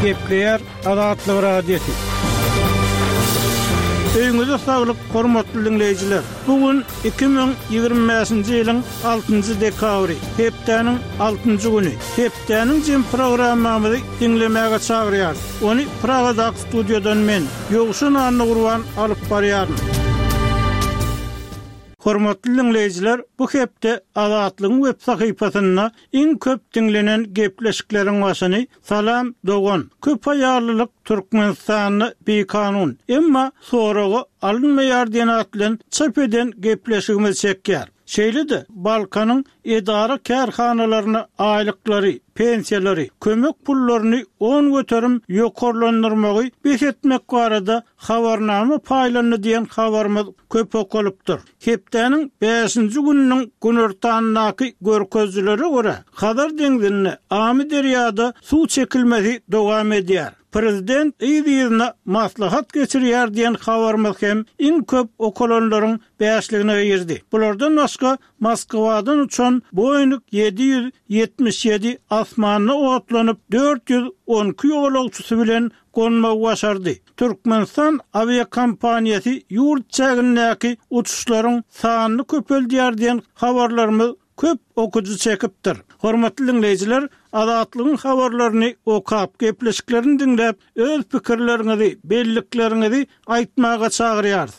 Gepleyer Azatlyk Radiosu. Öýüňizde saglyk, hormatly dinleýijiler. Bugün 2025-nji ýylyň 6-njy dekabry, hepdeniň 6-njy güni. Hepdeniň jym programmamyzy dinlemäge çagyrýar. Ony Pragadaky studiýadan men Ýogşun Anny Gurban alyp barýarym. Hormatly dinleýijiler, bu hepde Azatlygyň web sahypasyna iň köp dinlenen gepleşikleriň başyny Salam Dogan. Köp aýarlylyk Türkmenistanyny bekanun. Emma soragy alınmaýar diýen atlan çap eden gepleşigimiz çekýär. Şeýlede Balkanyň edara kärhanalaryna aýlyklary, pensiýalary, kömek pullaryny 10 göterim ýokarlandyrmagy beýetmek barada habarnama paýlanyny diýen habarymyz köp okulypdyr. Hepdeniň 5-nji gününiň günortanyňky görkezlere görä Hazar deňzine Amy derýada suw çekilmesi dowam edýär. Prezident ýygyna maslahat geçirýär diýen habarymyz hem iň köp okulanlaryň bäşligine girdi. Bulardan başga Moskwadan uçan Boeing 777 asmanyny otlanyp 412 ýolagçysy bilen gonmagy başardy. Türkmenistan aviakompaniýasy ýurt çägindäki uçuşlaryň sanyny köpeldiýär diýen habarlarymyz köp okuju çekipdir. Hormatly dinleýijiler, Azatlygyň habarlaryny okap, gepleşiklerini dinläp, öz pikirleriňizi, belliklerinizi aýtmaga çagyrýarys.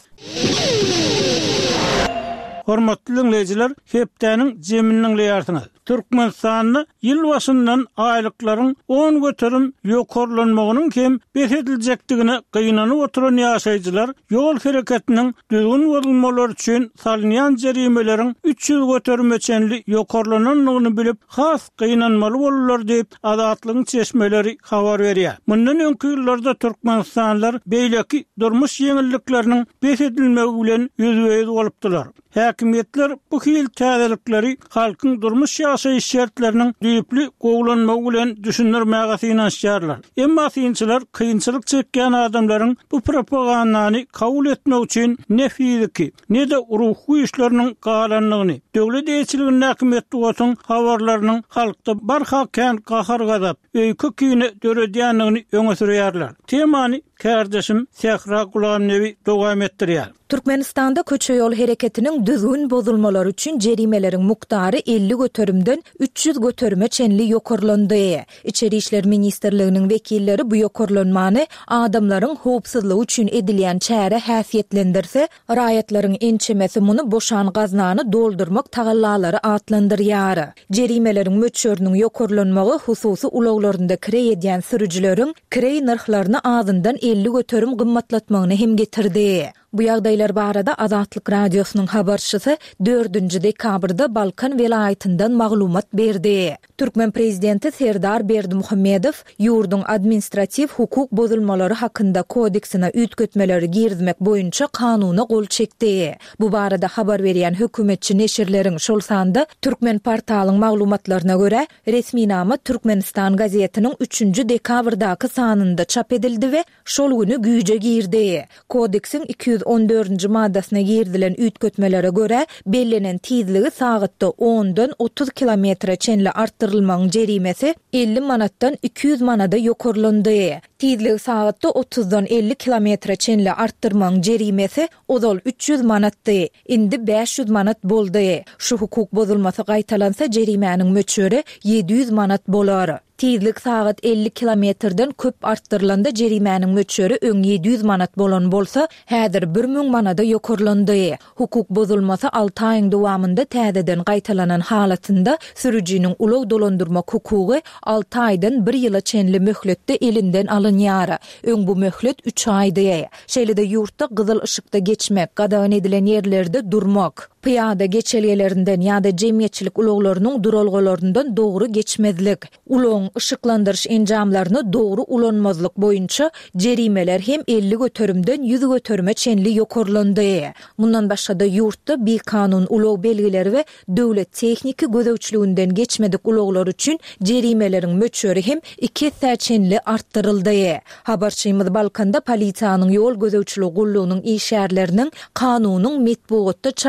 Hormatly dinleýijiler, hepdeniň jeminiň ýartyny. Türkmenistanyny ýyl başyndan aýlyklaryň 10 göterim ýokarlanmagynyň hem berediljakdigine gynanyp oturan ýaşaýjylar ýol hereketiniň düzgün bolmaly üçin salynýan jerimelerin 300 göterime çenli ýokarlananyny bilip has gynanmaly bolurlar diýip Azatlygyň çeşmeleri habar berýär. Mundan öňki ýyllarda Türkmenistanlylar beýleki durmuş ýeňillikleriniň beredilmegi bilen ýüzbeýüz bolupdylar. Häkimetler bu hil täzelikleri halkyň durmuş ýaşaýyş şertleriniň düýpli gowlanmagy bilen düşündirmäge synanýarlar. Emma synçylar kynçylyk çekýän adamlaryň bu propagandany kabul etmek üçin ne fiziki, ne de ruhy işleriniň galanlygyny, döwlet eýçiliginiň häkimetli bolsun habarlarynyň halkda barhakän gahar gazap, öýkü kine döredýänligini öňe sürýärler. Temany kardeşim Sehra Gulamnevi dowam etdirýär. Türkmenistanda köçe ýol hereketiniň düzgün bozulmalary üçin jerimelerin muktary 50 göterimden 300 göterime çenli ýokarlandy. İçeri işler ministrliginiň wekilleri bu ýokarlanmany adamlaryň howpsuzlygy üçin edilýän çäre häsiýetlendirse, raýatlaryň ençemesi muny boşan gaznany doldurmak tagallalary atlandyrýar. Jerimelerin möçörüniň ýokarlanmagy hususy ulaglarynda kire edýän sürüjileriň kire narhlaryny azyndan 50 göterim gymmatlatmagyny hem getirdi. Bu ýagdaýlar barada Azatlyk Radiosynyň habarçysy 4-nji dekabrda Balkan welaýatyndan maglumat berdi. Türkmen prezidenti Serdar Berdimuhammedow ýurdun administrativ hukuk bozulmalary hakynda kodeksine ütgötmeleri girizmek boýunça kanuny gol çekdi. Bu barada habar berýän hökümetçi neşirleriň şol sanda Türkmen portalynyň maglumatlaryna görä resminama Türkmenistan gazetiniň 3-nji dekabrdaky sanynda çap edildi we şol güni güýje girdi. Kodeksin 214-nji maddasyna girdilen ütgötmelere görä bellenen tizligi sagatda 10-dan 30 kilometre çenli arttyrylmagyň jerimesi 50 manatdan 200 manada ýokarlandy. Tizligi sagatda 30-dan 50 kilometre çenli arttyrmagyň jerimesi ozal 300 manatdy. Indi 500 manat boldy. Şu hukuk bozulmasy gaýtalansa jerimäniň möçöre 700 manat bolar. Tizlik sagat 50 kilometrden köp arttyrylanda jerimäniň möçöre öň 700 manat bolan bolsa, häzir 1000 manada ýokarlandy. Hukuk bozulmasy 6 aýyň dowamında täzeden gaýtalanan halatynda sürüjiniň ulag dolandyrmak hukugy 6 aýdan 1 ýyla çenli möhletde elinden alınýar. Öň bu möhlet 3 aýdy. Şeýlede ýurtda gyzyl ışykda geçmek, gadagan edilen ýerlerde durmak, piyada geçelgelerinden ýa-da jemgyýetçilik ulaglarynyň duralgalaryndan dogry geçmezlik, ulagyň ışıklandırış enjamlaryny dogry ulanmazlyk boýunça jerimeler hem 50 göterimden 100 göterime çenli ýokarlandy. Mundan başga-da ýurtda bir kanun ulag belgileri we döwlet tekniki gözegçiliginden geçmedik ulaglar üçin jerimelerin möçöri hem 2 çenli arttyryldy. Habarçymyz Balkanda polisiýanyň ýol gözegçiligi gullugynyň işärleriniň kanunyň metbuatda çap edilen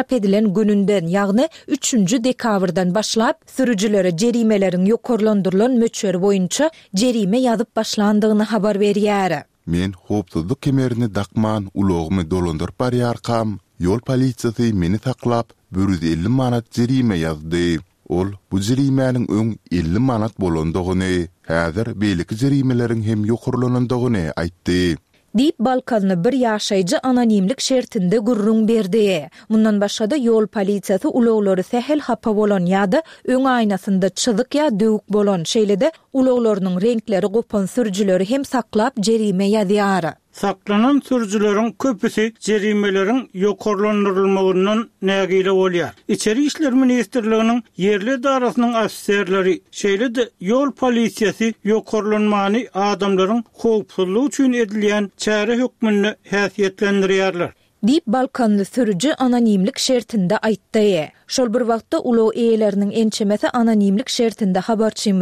edilýän gününden, ýagny 3-nji dekabrdan başlap sürüjülere jerimelerin ýokarlandyrylan möçeri boýunça jerime ýazyp başlandygyny habar berýär. Men hopsuzlyk kemerini dakman ulağımı dolandyryp barýarkam. Yol polisiýasy meni taklap 150 manat jerime ýazdy. Ol bu jerimenin öň 50 manat bolandygyny, häzir beýleki jerimelerin hem ýokarlanandygyny aýtdy. Dip Balkanly bir ýaşaýjy anonimlik şertinde gurrun berdi. Mundan başga-da ýol polisiýasy ulaglary sähel hapa bolan ýa-da öň aýnasynda çyzyk ýa döwük bolan şeýle-de ulaglarynyň renkleri gopan sürüjüleri hem saklap jerime ýazýar. Saklanan sürüjüleriň köpüsi jerimelerin ýokarlandyrylmagyndan nägile bolýar. İçeri işler ministrliginiň yerli darasynyň afiserleri şeýle-de ýol polisiýasy ýokarlanmany adamlaryň howpsuzlygy üçin edilýän çäre hökmüni häsiýetlendirýärler. Dip Balkanly sürüjü anonimlik şertinde aýtdy. Şol bir wagtda ulag eýeleriniň ençemesi anonimlik şertinde habarçy